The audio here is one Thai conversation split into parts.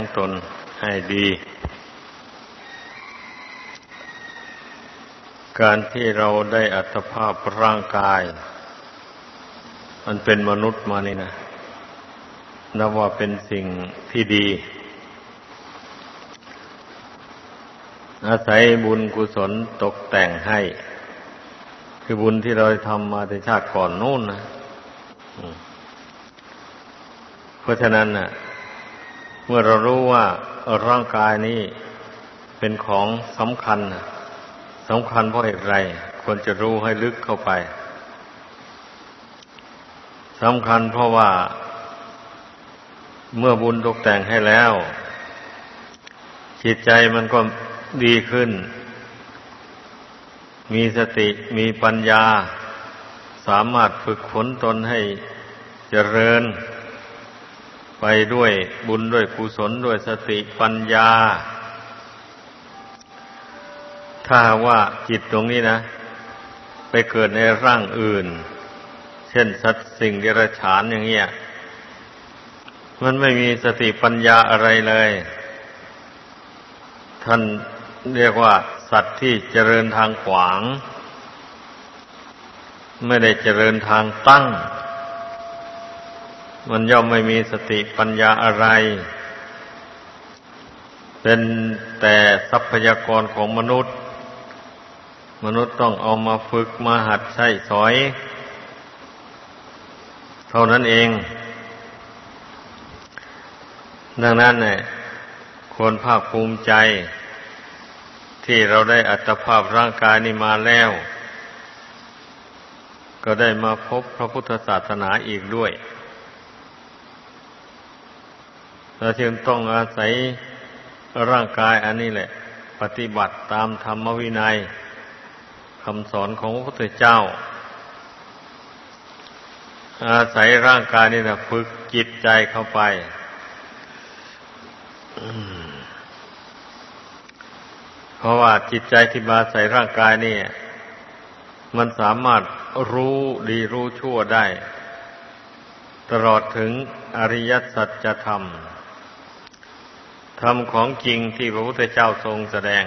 ของตนให้ดีการที่เราได้อัตภาพร่างกายมันเป็นมนุษย์มานี่นะนับว่าเป็นสิ่งที่ดีอาศัยบุญกุศลตกแต่งให้คือบุญที่เราทำมาในชาติก่อนนู่นนะเพราะฉะนั้นน่ะเมื่อเรารู้ว่าร่างกายนี้เป็นของสำคัญเพราะเหตุไรควรจะรู้ให้ลึกเข้าไปสำคัญเพราะว่าเมื่อบุญตกแต่งให้แล้วจิตใจมันก็ดีขึ้นมีสติมีปัญญาสามารถฝึกฝนตนให้เจริญไปด้วยบุญด้วยกุศลด้วยสติปัญญาถ้าว่าจิตตรงนี้นะไปเกิดในร่างอื่นเช่นสัตว์สิ่งเดรัจฉานอย่างเงี้ยมันไม่มีสติปัญญาอะไรเลยท่านเรียกว่าสัตว์ที่เจริญทางขวางไม่ได้เจริญทางตั้งมันย่อมไม่มีสติปัญญาอะไรเป็นแต่ทรัพยากรของมนุษย์ต้องเอามาฝึกมาหัดใช้สอยเท่านั้นเองดังนั้นเนี่ยควรภาคภูมิใจที่เราได้อัตภาพร่างกายนี้มาแล้วก็ได้มาพบพระพุทธศาสนาอีกด้วยเราจึงต้องอาศัยร่างกายอันนี้แหละปฏิบัติตามธรรมวินัยคำสอนของพระพุทธเจ้าอาศัยร่างกายนี่นะฝึกจิตใจเข้าไปเพราะว่าจิตใจที่มาอาศัยร่างกายนี่มันสามารถรู้ดีรู้ชั่วได้ตลอดถึงอริยสัจธรรมธรรมของจริงที่พระพุทธเจ้าทรงแสดง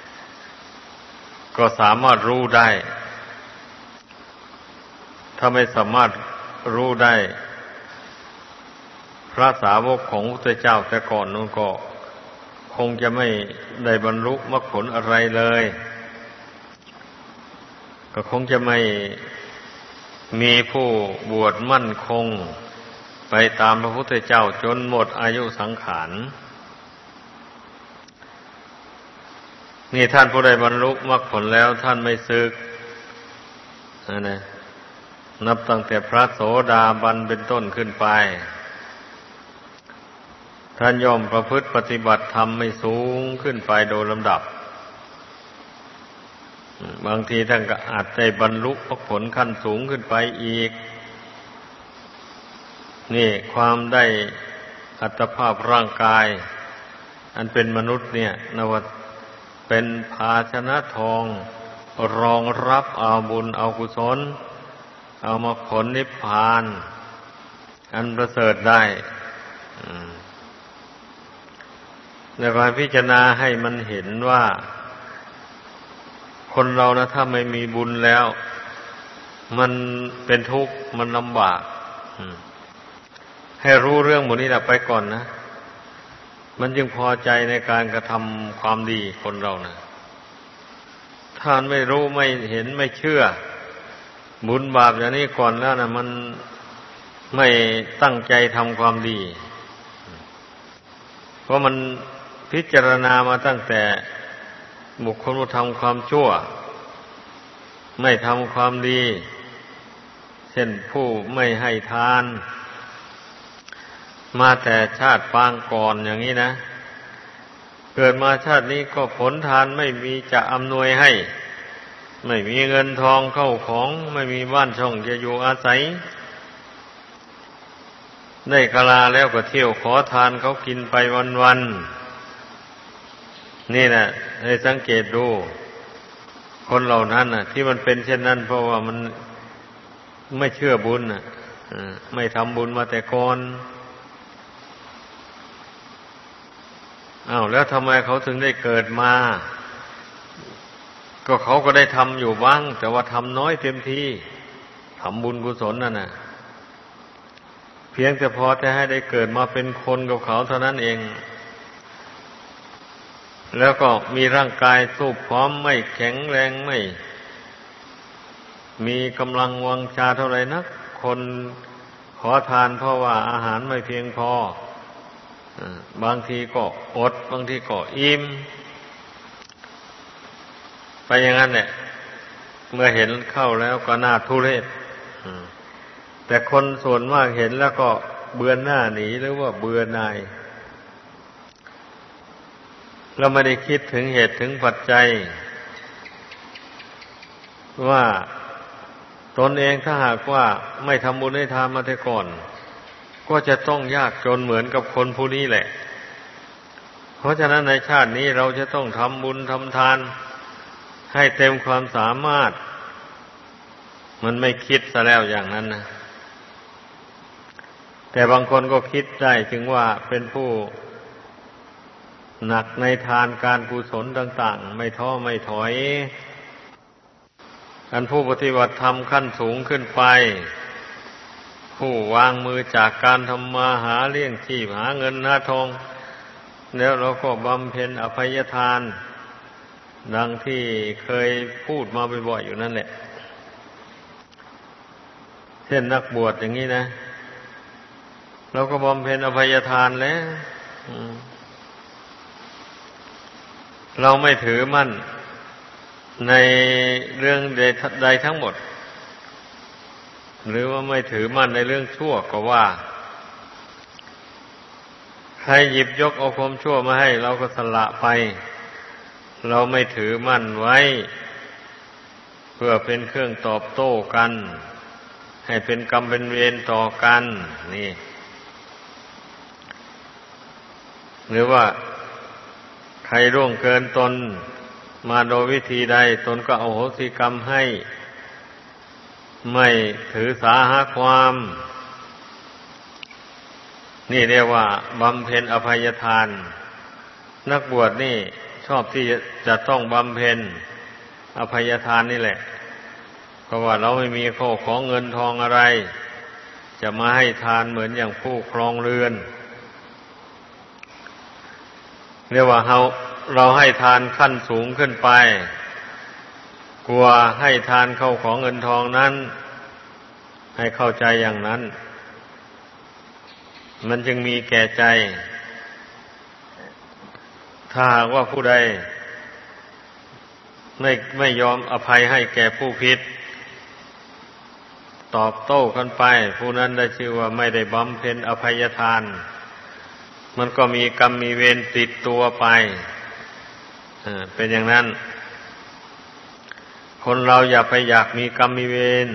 ก็สามารถรู้ได้ถ้าไม่สามารถรู้ได้พระสาวกของพระพุทธเจ้าแต่ก่อนนู้นก็คงจะไม่ได้บรรลุมรรคผลอะไรเลยก็คงจะไม่มีผู้บวชมั่นคงไปตามพระพุทธเจ้าจนหมดอายุสังขารนี่ท่านผู้ใดบรรลุมรรคผลแล้วท่านไม่สึกนะนับตั้งแต่พระโสดาบันเป็นต้นขึ้นไปท่านย่อมประพฤติปฏิบัติธรรมไม่สูงขึ้นไปโดยลำดับบางทีท่านก็อาจได้บรรลุมรรคผลขั้นสูงขึ้นไปอีกนี่ความได้อัตภาพร่างกายอันเป็นมนุษย์เนี่ยนว่าเป็นภาชนะทองรองรับเอาบุญเอากุศลเอามรรคผลนิพพานอันประเสริฐได้แล้วก็พิจารณาให้มันเห็นว่าคนเรานะถ้าไม่มีบุญแล้วมันเป็นทุกข์มันลำบากให้รู้เรื่องหมดนี้แหละไปก่อนนะมันจึงพอใจในการกระทำความดีคนเรานะถ้าไม่รู้ไม่เห็นไม่เชื่อบุญบาปอย่างนี้ก่อนแล้วนะมันไม่ตั้งใจทำความดีเพราะมันพิจารณามาตั้งแต่บุคคลผู้ทำความชั่วไม่ทำความดีเช่นผู้ไม่ให้ทานมาแต่ชาติปางก่อนอย่างนี้นะเกิดมาชาตินี้ก็ผลทานไม่มีจะอำนวยให้ไม่มีเงินทองเข้าของไม่มีบ้านช่องจะอยู่อาศัยได้กะลาแล้วก็เที่ยวขอทานเขากินไปวันๆนี่นะให้สังเกตดูคนเหล่านั้นน่ะที่มันเป็นเช่นนั้นเพราะว่ามันไม่เชื่อบุญน่ะไม่ทำบุญมาแต่ก่อนอ้าวแล้วทำไมเขาถึงได้เกิดมาก็เขาก็ได้ทำอยู่บ้างแต่ว่าทำน้อยเต็มที่ทำบุญกุศลนั่นน่ะเพียงแต่พอจะให้ได้เกิดมาเป็นคนกับเขาเท่านั้นเองแล้วก็มีร่างกายสู้พร้อมไม่แข็งแรงไม่มีกำลังวังชาเท่าไรนักคนขอทานเพราะว่าอาหารไม่เพียงพอบางทีก็อดบางทีก็อิ่มไปอย่างนั้นเนี่ยเมื่อเห็นเข้าแล้วก็น่าทุเรศแต่คนส่วนมากเห็นแล้วก็เบือนหน้าหนีหรือว่าเบื่อหน่ายเราไม่ได้คิดถึงเหตุถึงปัจจัยว่าตนเองถ้าหากว่าไม่ทำบุญให้ทานมาแต่ก่อนก็จะต้องยากจนเหมือนกับคนผู้นี้แหละเพราะฉะนั้นในชาตินี้เราจะต้องทำบุญทำทานให้เต็มความสามารถมันไม่คิดซะแล้วอย่างนั้นนะแต่บางคนก็คิดได้ถึงว่าเป็นผู้หนักในทานการกุศลต่างๆไม่ท้อไม่ถอยอันผู้ปฏิบัติธรรมขั้นสูงขึ้นไปผู้วางมือจากการทำมาหาเลี้ยงชีพหาเงินหาทองแล้วเราก็บำเพ็ญอภัยทานดังที่เคยพูดมาบ่อยๆอยู่นั่นแหละเช่นนักบวชอย่างนี้นะเราก็บำเพ็ญอภัยทานแล้วเราไม่ถือมั่นในเรื่องใดทั้งหมดหรือว่าไม่ถือมั่นในเรื่องชั่วก็ว่าใครหยิบยกเอาความชั่วมาให้เราก็สละไปเราไม่ถือมั่นไว้เพื่อเป็นเครื่องตอบโต้กันให้เป็นกรรมเป็นเวรต่อกันนี่หรือว่าใครร่วงเกินตนมาโดยวิธีใดตนก็อโหสิกรรมให้ไม่ถือสาหาความนี่เรียกว่าบำเพ็ญอภัยทานนักบวชนี่ชอบที่จะต้องบำเพ็ญอภัยทานนี่แหละเพราะว่าเราไม่มีข้อของเงินทองอะไรจะมาให้ทานเหมือนอย่างผู้ครองเรือนเรียกว่าเราให้ทานขั้นสูงขึ้นไปกลัวให้ทานเข้าของเงินทองนั้นให้เข้าใจอย่างนั้นมันจึงมีแก่ใจถ้าหากว่าผู้ใดไม่ยอมอภัยให้แก่ผู้ผิดตอบโต้กันไปผู้นั้นได้ชื่อว่าไม่ได้บำเพ็ญอภัยทานมันก็มีกรรมมีเวรติดตัวไปเป็นอย่างนั้นคนเราอย่าไปอยากมีกรรมมีเวร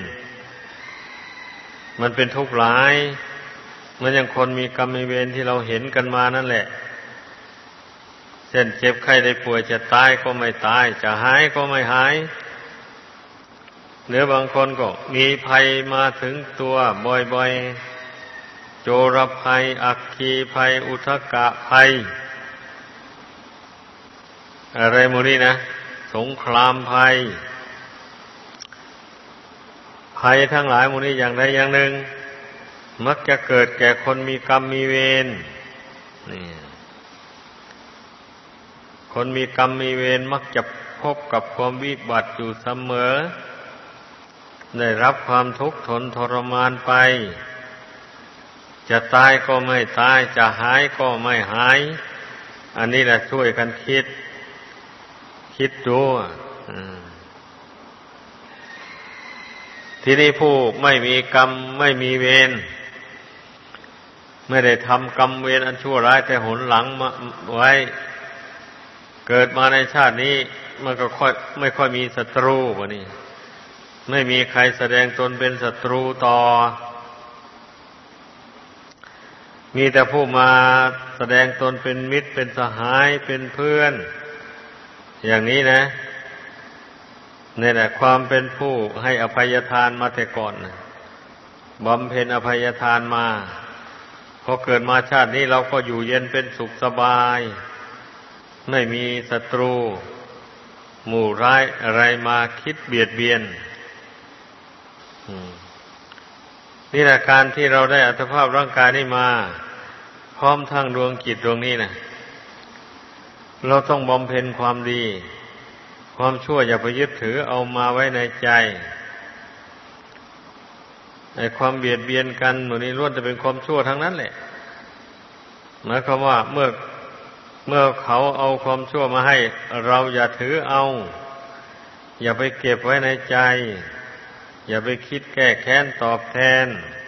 มันเป็นทุกข์หลายเหมือนอย่างคนมีกรรมมีเวรที่เราเห็นกันมานั่นแหละเช่นเจ็บไข้ได้ป่วยจะตายก็ไม่ตายจะหายก็ไม่หายหรือบางคนก็มีภัยมาถึงตัวบ่อยๆโจรภัยอัคคีภัยอุทกะภัยอะไรหมดนี่นะสงครามภัยทั้งหลายหมดนี้อย่างใดอย่างหนึ่งมักจะเกิดแก่คนมีกรรมมีเวรนี่คนมีกรรมมีเวรมักจะพบกับความวิบัติอยู่เสมอได้รับความทุกข์ทนทรมานไปจะตายก็ไม่ตายจะหายก็ไม่หายอันนี้แหละช่วยกันคิดดูทีนี้ผู้ไม่มีกรรมไม่มีเวรไม่ได้ทำกรรมเวรอันชั่วร้ายแต่หนหลังมาไว้เกิดมาในชาตินี้มันก็ไม่ค่อยมีศัตรูวะนี่ไม่มีใครแสดงตนเป็นศัตรูต่อมีแต่ผู้มาแสดงตนเป็นมิตรเป็นสหายเป็นเพื่อนอย่างนี้นะนี่แหละความเป็นผู้ให้อภัยทานมาแต่ก่อนบำเพ็ญอภัยทานมาพอเกิดมาชาตินี้เราก็อยู่เย็นเป็นสุขสบายไม่มีศัตรูหมู่ร้ายอะไรมาคิดเบียดเบียนนี่แหละการที่เราได้อัตภาพร่างกายนี้มาพร้อมทั้งดวงจิตดวงนี้นะเราต้องบำเพ็ญความดีความชั่วอย่าไปยึดถือเอามาไว้ในใจไอ้ความเบียดเบียนกันหนูนี้ล้วนจะเป็นความชั่วทั้งนั้นแหละหมายความว่าเมื่อเขาเอาความชั่วมาให้เราอย่าถือเอาอย่าไปเก็บไว้ในใจอย่าไปคิดแก้แค้นตอบแทน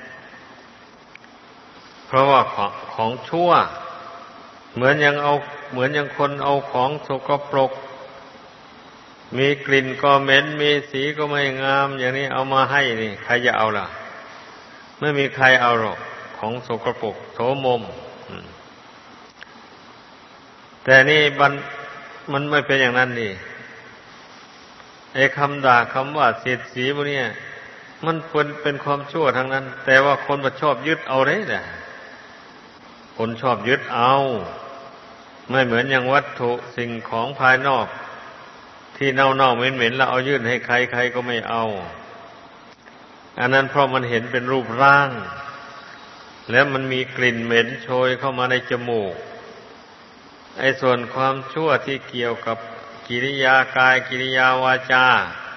เพราะว่าของชั่วเหมือนอย่างคนเอาของสกปรกมีกลิ่นก็เหม็นมีสีก็ไม่งามอย่างนี้เอามาให้นี่ใครจะเอาล่ะไม่มีใครเอาหรอกของสกปรกโสมมแต่นี่มันไม่เป็นอย่างนั้นนี่ไอ้คำด่าคำว่าเสียดสีพวกนี้มันเป็นความชั่วทั้งนั้นแต่ว่าคนมันชอบยึดเอาเลยแหละคนชอบยึดเอาไม่เหมือนอย่างวัตถุสิ่งของภายนอกที่เน่าๆเหม็นๆแล้วเอายื่นให้ใครก็ไม่เอาอันนั้นเพราะมันเห็นเป็นรูปร่างแล้วมันมีกลิ่นเหม็นโชยเข้ามาในจมูกไอ้ส่วนความชั่วที่เกี่ยวกับกิริยากายกิริยาวาจา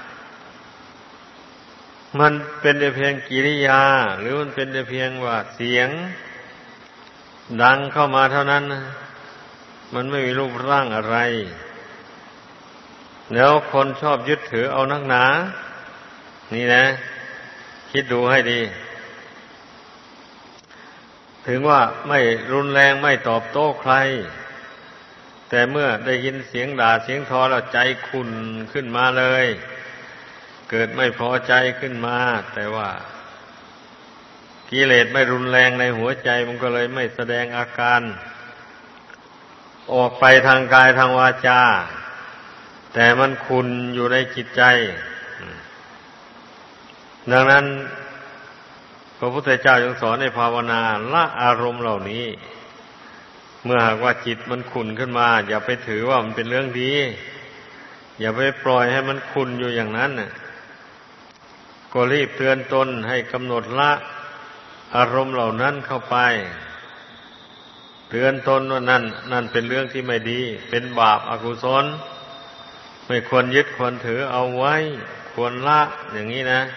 มันเป็นแต่เพียงกิริยาหรือมันเป็นแต่เพียงว่าเสียงดังเข้ามาเท่านั้นมันไม่มีรูปร่างอะไรแล้วคนชอบยึดถือเอานักหนานี่นะคิดดูให้ดีถึงว่าไม่รุนแรงไม่ตอบโต้ใครแต่เมื่อได้ยินเสียงด่าเสียงทอแล้วใจขุ่นขึ้นมาเลยเกิดไม่พอใจขึ้นมาแต่ว่ากิเลสไม่รุนแรงในหัวใจมันก็เลยไม่แสดงอาการออกไปทางกายทางวาจาแต่มันขุ่นอยู่ในจิตใจดังนั้นพระพุทธเจ้าจึงสอนให้ภาวนาละอารมณ์เหล่านี้เมื่อหากว่าจิตมันขุ่นขึ้นมาอย่าไปถือว่ามันเป็นเรื่องดีอย่าไปปล่อยให้มันขุ่นอยู่อย่างนั้นก็รีบเตือนตนให้กำหนดละอารมณ์เหล่านั้นเข้าไปเตือนตนว่านั่นเป็นเรื่องที่ไม่ดีเป็นบาปอกุศลไม่ควรยึดควรถือเอาไว้ควรละอย่างนี้นะ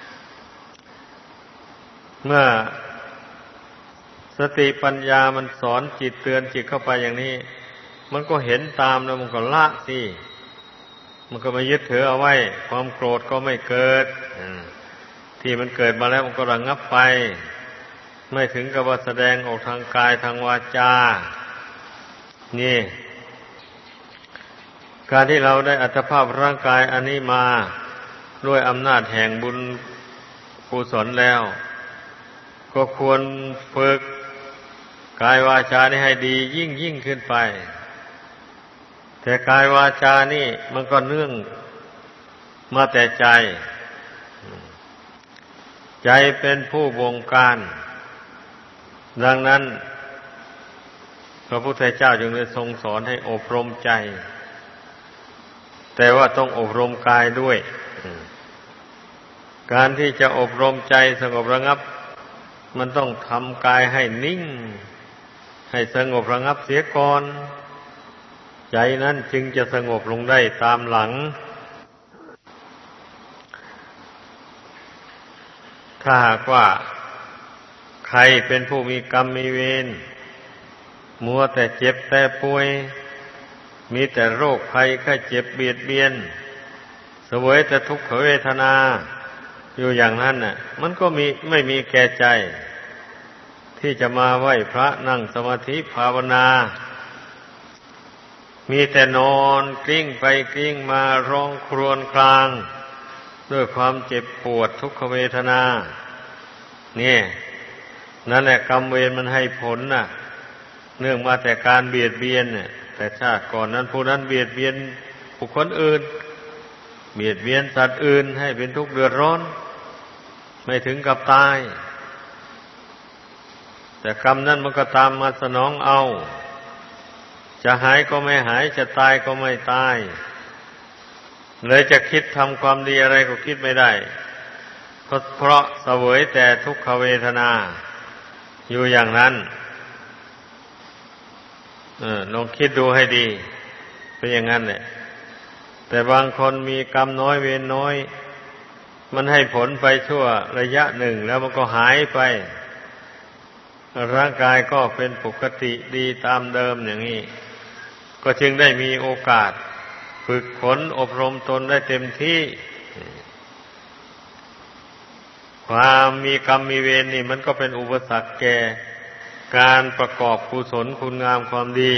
เมื่อสติปัญญามันสอนจิตเตือนจิตเข้าไปอย่างนี้มันก็เห็นตามแล้วมันก็ละสิมันก็ไม่ยึดถือเอาไว้ความโกรธก็ไม่เกิดที่มันเกิดมาแล้วมันก็ระงับไปไม่ถึงกับว่าแสดงออกทางกายทางวาจานี่การที่เราได้อัตภาพร่างกายอันนี้มาด้วยอำนาจแห่งบุญกุศลแล้วก็ควรฝึกกายวาจานี่ให้ดียิ่งขึ้นไปแต่กายวาจานี่มันก็เนื่องมาแต่ใจใจเป็นผู้บงการดังนั้นพระพุทธเจ้าจึงได้ทรงสอนให้อบรมใจแต่ว่าต้องอบรมกายด้วยการที่จะอบรมใจสงบระงับมันต้องทำกายให้นิ่งให้สงบระงับเสียก่อนใจนั้นจึงจะสงบลงได้ตามหลังถ้าหากว่าใครเป็นผู้มีกรรมมีเวรมัวแต่เจ็บแต่ป่วยมีแต่โรคภัยไข้เจ็บเบียดเบียนเสวยแต่ทุกขเวทนาอยู่อย่างนั้นน่ะมันก็ไม่มีแก่ใจที่จะมาไหว้พระนั่งสมาธิภาวนามีแต่นอนกลิ้งไปกลิ้งมาร้องครวญครางด้วยความเจ็บปวดทุกขเวทนานี่นั่นแหละกรรมเวรมันให้ผลน่ะเนื่องมาแต่การเบียดเบียนเนี่ยแต่ชาติก่อนนั้นผู้นั้นเบียดเบียนบุคคลอื่นเบียดเบียนสัตว์อื่นให้เป็นทุกข์เดือดร้อนไม่ถึงกับตายแต่กรรมนั้นมันก็ตามมาสนองเอาจะหายก็ไม่หายจะตายก็ไม่ตายเลยจะคิดทำความดีอะไรก็คิดไม่ได้เพราะเสวยแต่ทุกขเวทนาอยู่อย่างนั้นลองคิดดูให้ดีเป็นอย่างนั้นแหละแต่บางคนมีกรรมน้อยเวรน้อยมันให้ผลไปชั่วระยะหนึ่งแล้วมันก็หายไปร่างกายก็เป็นปกติดีตามเดิมอย่างนี้ก็จึงได้มีโอกาสฝึกฝนอบรมตนได้เต็มที่ความมีกรรมมีเวรนี่มันก็เป็นอุปสรรคแก่การประกอบกุศลคุณงามความดี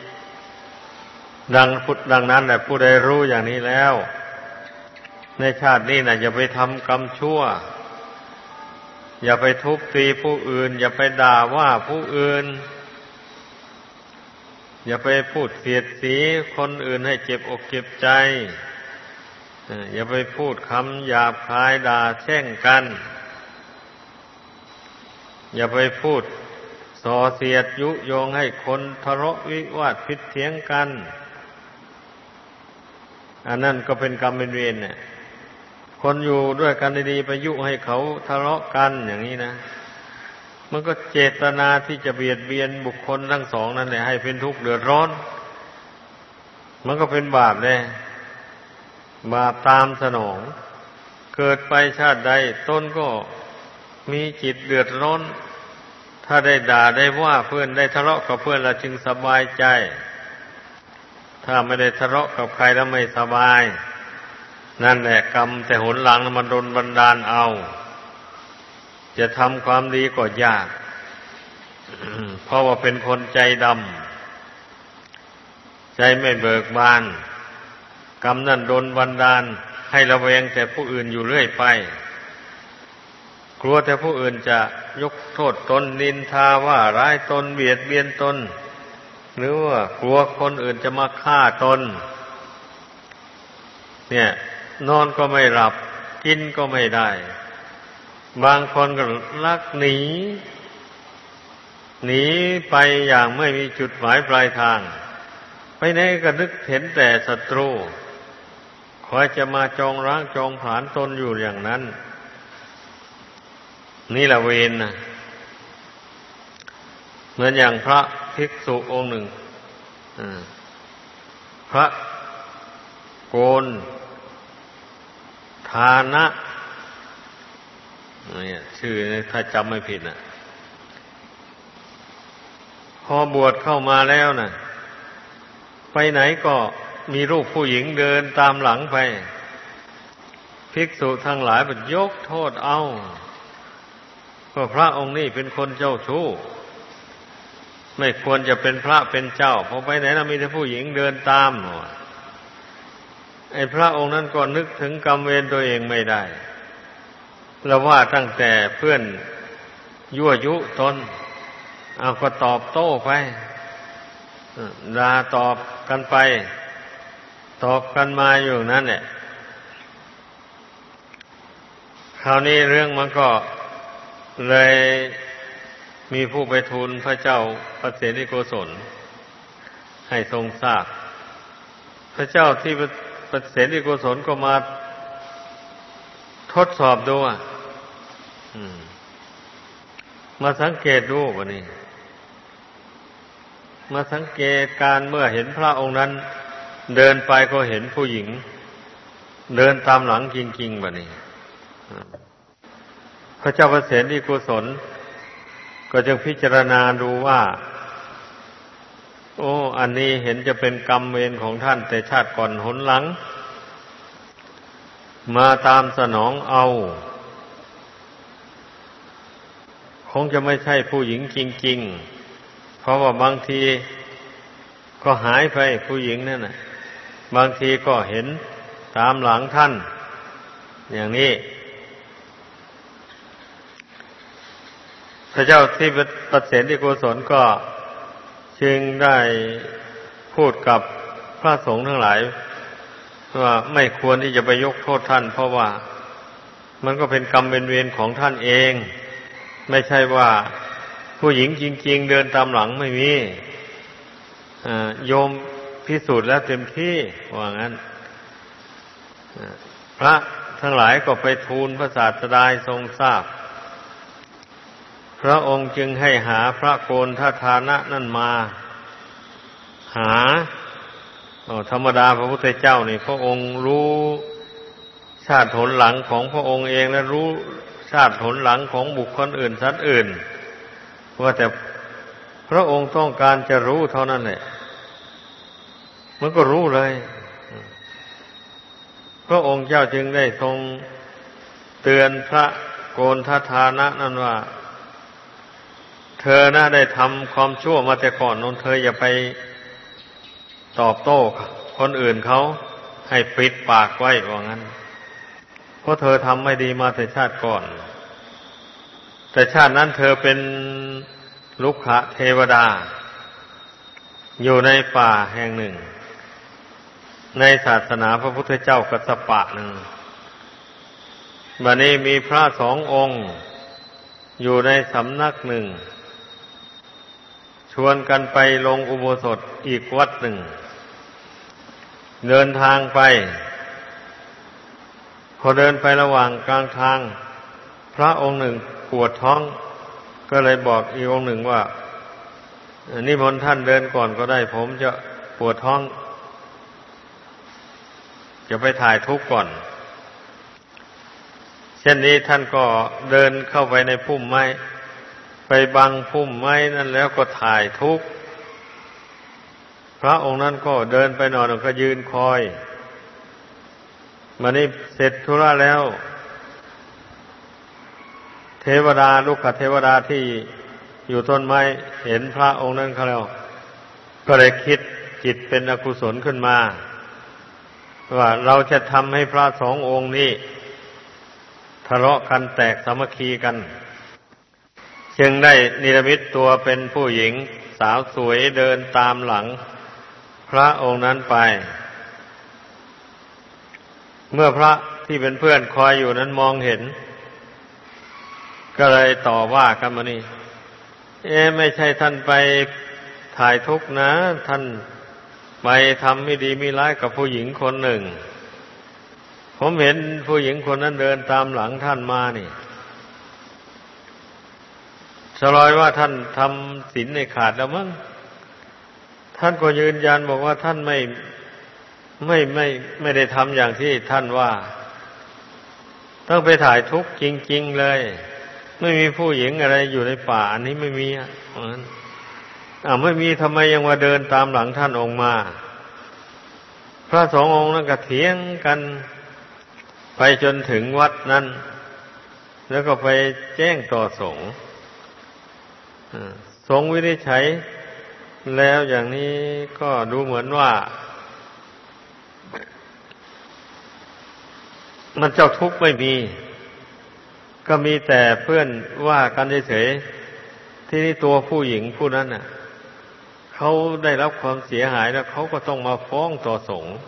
ดังนั้นแหละผู้ใดรู้อย่างนี้แล้วในชาตินี้นะอย่าไปทำกรรมชั่วอย่าไปทุบตีผู้อื่นอย่าไปด่าว่าผู้อื่นอย่าไปพูดเสียดสีคนอื่นให้เจ็บอกเจ็บใจอย่าไปพูดคำหยาบคายด่าแช่งกันอย่าไปพูดส่อเสียดยุยงให้คนทะเลาะวิวาทผิดเถียงกันอันนั้นก็เป็นกรรมเป็นเวรเนี่ยคนอยู่ด้วยกันดีๆไปยุให้เขาทะเลาะกันอย่างนี้นะมันก็เจตนาที่จะเบียดเบียนบุคคลทั้งสองนั่นแหละให้เป็นทุกข์เดือดร้อนมันก็เป็นบาปเลยบาปตามสนองเกิดไปชาติใดตนก็มีจิตเดือดร้อนถ้าได้ด่าได้ว่าเพื่อนได้ทะเลาะกับเพื่อนแล้วจึงสบายใจถ้าไม่ได้ทะเลาะกับใครแล้วไม่สบายนั่นแหละกรรมแต่หนหลังมันดลบันดาลเอาจะทำความดีก็ยาก เพราะว่าเป็นคนใจดำใจไม่เบิกบานกรรมนั่นดลบันดาลให้ระแวงแต่ผู้อื่นอยู่เรื่อยไปกลัวแต่ผู้อื่นจะยกโทษตนนินทาว่าร้ายตนเบียดเบียนตนหรือว่ากลัวคนอื่นจะมาฆ่าตนเนี่ยนอนก็ไม่หลับกินก็ไม่ได้บางคนก็ลักหนีไปอย่างไม่มีจุดหมายปลายทางไปไหนก็นึกเห็นแต่ศัตรูคอยจะมาจองร้างจองผลาญตนอยู่อย่างนั้นนี่แหละเวรนะเหมือนอย่างพระภิกษุองค์หนึ่งพระโกนฐานะเนี่ยชื่อถ้าจำไม่ผิดนะพอบวชเข้ามาแล้วนะไปไหนก็มีรูปผู้หญิงเดินตามหลังไปภิกษุทั้งหลายยกโทษเอาก็พระองค์นี้เป็นคนเจ้าชู้ไม่ควรจะเป็นพระเป็นเจ้าพอไปไหนแล้วมีแต่ผู้หญิงเดินตามไอ้พระองค์นั้นก็นึกถึงกรรมเวรตัวเองไม่ได้แล้วว่าตั้งแต่เพื่อนยั่วยุตนเอาก็ตอบโต้ไปด่าตอบกันไปตอบกันมาอยู่นั่นแหละคราวนี้เรื่องมันก็เลยมีผู้ไปทูลพระเจ้าพระเสนิโกศลให้ทรงทราบพระเจ้าที่พระเสนิโกศลก็มาทดสอบดูมาสังเกตดูวะนี่มาสังเกตการเมื่อเห็นพระองค์นั้นเดินไปก็เห็นผู้หญิงเดินตามหลังจริงๆวะนี่พระเจ้าพระเสนิโกศลก็จึงพิจารณาดูว่าโอ้อันนี้เห็นจะเป็นกรรมเวรของท่านแต่ชาติก่อนหนหลังมาตามสนองเอาคงจะไม่ใช่ผู้หญิงจริงๆเพราะว่าบางทีก็หายไปผู้หญิงนั่นน่ะบางทีก็เห็นตามหลังท่านอย่างนี้พระเจ้าที่ประเสนิโกศลก็จึงได้พูดกับพระสงฆ์ทั้งหลายว่าไม่ควรที่จะไปยกโทษท่านเพราะว่ามันก็เป็นกรรมเป็นเวรของท่านเองไม่ใช่ว่าผู้หญิงจริงๆเดินตามหลังไม่มีโยมพิสูจน์แล้วเต็มที่ว่างั้นพระทั้งหลายก็ไปทูลพระศาสดาทรงทราบพระองค์จึงให้หาพระโกณฑานะนั่นมาหาธรรมดาพระพุทธเจ้านี่พระองค์รู้ชาติผลหลังของพระองค์เองและรู้ชาติผลหลังของบุคคลอื่นสัตว์อื่นว่าแต่พระองค์ต้องการจะรู้เท่านั้นแหละมันก็รู้เลยพระองค์เจ้าจึงได้ทรงเตือนพระโกณฑานะนั่นว่าเธอนะได้ทำความชั่วมาแต่ก่อนนั้นเธออย่าไปตอบโต้คนอื่นเขาให้ปิดปากไว้ว่างั้นเพราะเธอทำไม่ดีมาแต่ชาติก่อนแต่ชาตินั้นเธอเป็นลุกขะเทวดาอยู่ในป่าแห่งหนึ่งในศาสนาพระพุทธเจ้ากัสสปะหนึ่งบัดนี้มีพระสององค์อยู่ในสำนักหนึ่งชวนกันไปลงอุโบสถอีกวัดหนึ่งเดินทางไปพอเดินไประหว่างกลางทางพระองค์หนึ่งปวดท้องก็เลยบอกอีกองค์หนึ่งว่านิมนต์ท่านเดินก่อนก็ได้ผมจะปวดท้องจะไปถ่ายทุกข์ก่อนเช่นนี้ท่านก็เดินเข้าไปในพุ่มไม้ไปบังพุ่มไม้นั่นแล้วก็ถ่ายทุกข์พระองค์นั้นก็เดินไปหน่อยก็ยืนคอยมานี่เสร็จธุระแล้วเทวดาลูกเทวดาที่อยู่ต้นไม้เห็นพระองค์นั้นเขาแล้วก็เลยคิดจิตเป็นอกุศลขึ้นมาว่าเราจะทำให้พระสององค์นี้ทะเลาะกันแตกสามัคคีกันจึงได้นิรมิตตัวเป็นผู้หญิงสาวสวยเดินตามหลังพระองค์นั้นไปเมื่อพระที่เป็นเพื่อนคอยอยู่นั้นมองเห็นก็เลยต่อว่ากันมานี่ไม่ใช่ท่านไปถ่ายทุกข์นะท่านไปทำไม่ดีไม่ร้ายกับผู้หญิงคนหนึ่งผมเห็นผู้หญิงคนนั้นเดินตามหลังท่านมานี่สลอยว่าท่านทำศีลในขาดแล้วมั้งท่านก็ยืนยันบอกว่าท่านไม่ได้ทำอย่างที่ท่านว่าต้องไปถ่ายทุกข์จริงๆเลยไม่มีผู้หญิงอะไรอยู่ในป่าอันนี้ไม่มีไม่มีทำไมยังมาเดินตามหลังท่านองค์มาพระสององค์นั้นก็เถียงกันไปจนถึงวัดนั้นแล้วก็ไปแจ้งต่อสงฆ์สงฆ์วินิจฉัยแล้วอย่างนี้ก็ดูเหมือนว่ามันเจ้าทุกข์ไม่มีก็มีแต่เพื่อนว่ากันเฉยๆที่นี่ตัวผู้หญิงผู้นั้นน่ะเขาได้รับความเสียหายแล้วเขาก็ต้องมาฟ้องต่อสงฆ์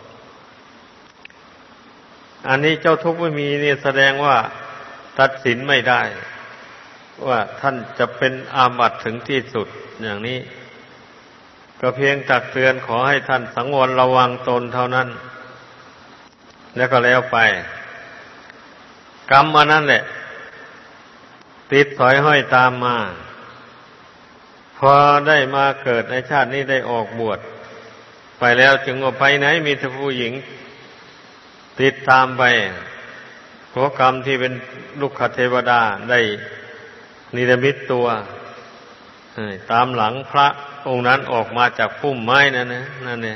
อันนี้เจ้าทุกข์ไม่มีนี่แสดงว่าตัดสินไม่ได้ว่าท่านจะเป็นอาบัติถึงที่สุดอย่างนี้ก็เพียงตักเตือนขอให้ท่านสังวรระวังตนเท่านั้นแล้วก็แล้วไปกรรมอันนั้นแหละติดสอยห้อยตามมาพอได้มาเกิดในชาตินี้ได้ออกบวชไปแล้วจึงว่าไปไหนมีแต่ผู้หญิงติดตามไปเพราะกรรมที่เป็นลูกขเทวดาได้นิรมิตตัวตามหลังพระองค์นั้นออกมาจากพุ่มไม้นั่นเนี่ย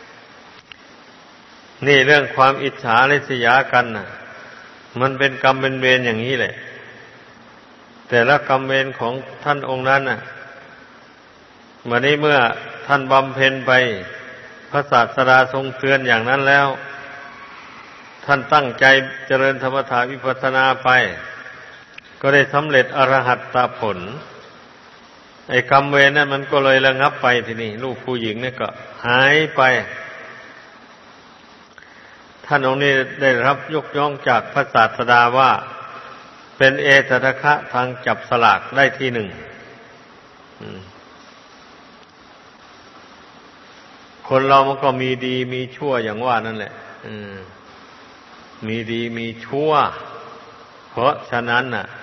นี่เรื่องความอิจฉาริษยากันน่ะมันเป็นกรรมเป็นเวรอย่างนี้แหละแต่ละกรรมเวรของท่านองค์นั้นน่ะวันนี้เมื่อท่านบำเพ็ญไปพระศาสดาทรงเตือนอย่างนั้นแล้วท่านตั้งใจเจริญธรรมถาวิปัสสนาไปก็ได้สำเร็จอรหัตตผลไอ้กรรมเวรนั้นมันก็เลยระงับไปทีนี้ลูกผู้หญิงนี่ก็หายไปท่านองค์นี้ได้รับยกย่องจากพระศาสดาว่าเป็นเอตทัคคะทางจับสลากได้ที่หนึ่งคนเรามันก็มีดีมีชั่วอย่างว่านั่นแหละมีดีมีชั่วเพราะฉะนั้นน่ะ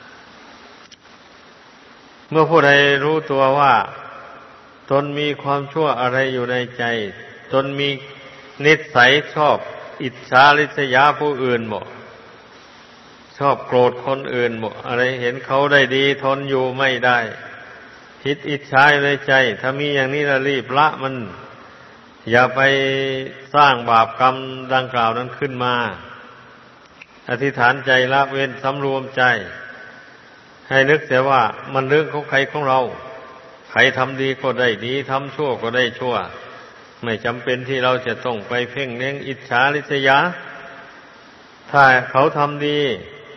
เมื่อผู้ใดรู้ตัวว่าตนมีความชั่วอะไรอยู่ในใจตนมีนิสัยชอบอิจฉาริษยาผู้อื่นบ่ชอบโกรธคนอื่นบ่อะไรเห็นเขาได้ดีทนอยู่ไม่ได้คิดอิจฉาในใจถ้ามีอย่างนี้ละรีบละมันอย่าไปสร้างบาปกรรมดังกล่าวนั้นขึ้นมาอธิษฐานใจละเว้นสำรวมใจให้นึกเสียว่ามันเรื่องของใครของเราใครทำดีก็ได้ดีทำชั่วก็ได้ชั่วไม่จำเป็นที่เราจะต้องไปเพ่งเล็งอิจฉาริษยาถ้าเขาทำดี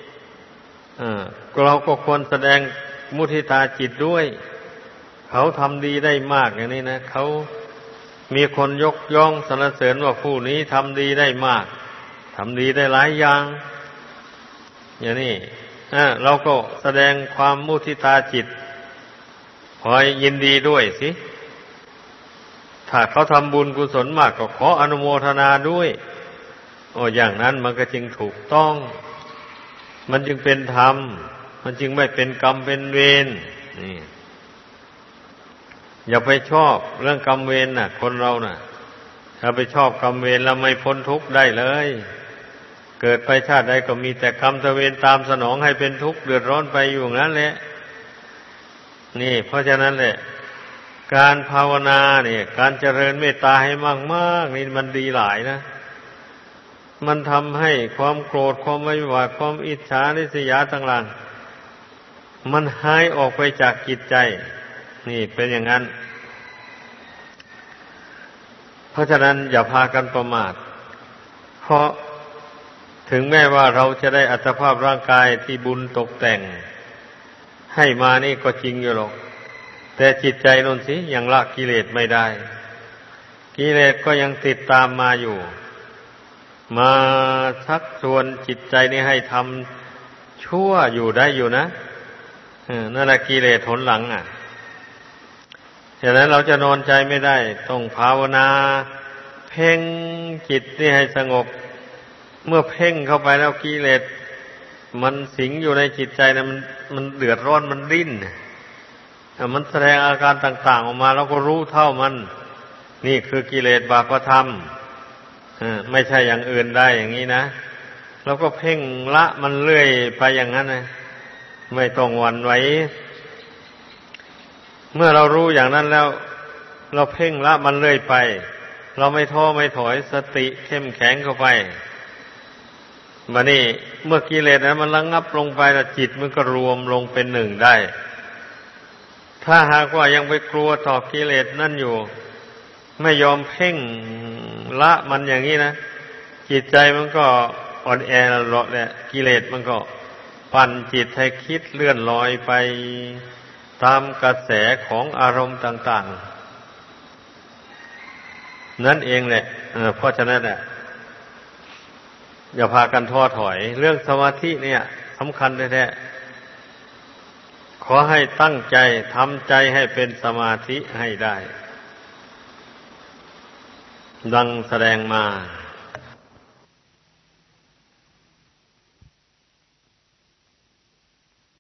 เราก็ควรแสดงมุทิตาจิตด้วยเขาทำดีได้มากอย่างนี้นะเขามีคนยกย่องสรรเสริญว่าผู้นี้ทำดีได้มากทำดีได้หลายอย่างอย่างนี้เราก็แสดงความมุทิตาจิตขอยินดีด้วยสิถ้าเขาทำบุญกุศลมากก็ขออนุโมทนาด้วยอย่างนั้นมันก็จึงถูกต้องมันจึงเป็นธรรมมันจึงไม่เป็นกรรมเป็นเวรนี่อย่าไปชอบเรื่องกรรมเวรน่ะคนเราน่ะถ้าไปชอบกรรมเวรแล้วไม่พ้นทุกข์ได้เลยเกิดไปชาติใดก็มีแต่กรรมเวรตามสนองให้เป็นทุกข์เดือดร้อนไปอยู่อย่างนั้นแหละนี่เพราะฉะนั้นแหละการภาวนาเนี่ยการเจริญเมตตาให้มากๆนี่มันดีหลายนะมันทำให้ความโกรธความไม่หวาดความอิจฉาริษยาต่างๆมันหายออกไปจากจิตใจนี่เป็นอย่างนั้นเพราะฉะนั้นอย่าพากันประมาทเพราะถึงแม้ว่าเราจะได้อัตภาพร่างกายที่บุญตกแต่งให้มานี่ก็จริงอยู่หรอกแต่จิตใจนนสิยังละกิเลสไม่ได้กิเลสก็ยังติดตามมาอยู่มาชักชวนจิตใจนี้ให้ทำชั่วอยู่ได้อยู่นะนั่นแหละกิเลสหนหลังฉะนั้นเราจะนอนใจไม่ได้ต้องภาวนาเพ่งจิตนี่ให้สงบเมื่อเพ่งเข้าไปแล้วกิเลสมันสิงอยู่ในจิตใจนะมันเดือดร้อนมันดิ้นมันแสดงอาการต่างๆออกมาเราก็รู้เท่ามันนี่คือกิเลสบาปธรรมไม่ใช่อย่างอื่นได้อย่างนี้นะเราก็เพ่งละมันเรื่อยไปอย่างนั้นนะไม่ต้องหวั่นไหวเมื่อเรารู้อย่างนั้นแล้วเราเพ่งละมันเรื่อยไปเราไม่ท้อไม่ถอยสติเข้มแข็งเข้าไปมานี่เมื่อกิเลสนั้นมันระงับลงไปแล้วจิตมันก็รวมลงเป็นหนึ่งได้ถ้าหากว่ายังไปกลัวต่อกิเลสนั่นอยู่ไม่ยอมเพ่งละมันอย่างนี้นะจิตใจมันก็อ่อนแอละแหละกิเลสมันก็ปั่นจิตให้คิดเลื่อนลอยไปตามกระแสของอารมณ์ต่างๆนั่นเองแหละเพราะฉะนั้นแหละอย่าพากันท้อถอยเรื่องสมาธิเนี่ยสำคัญแท้ๆขอให้ตั้งใจทำใจให้เป็นสมาธิให้ได้ดังแสดงมา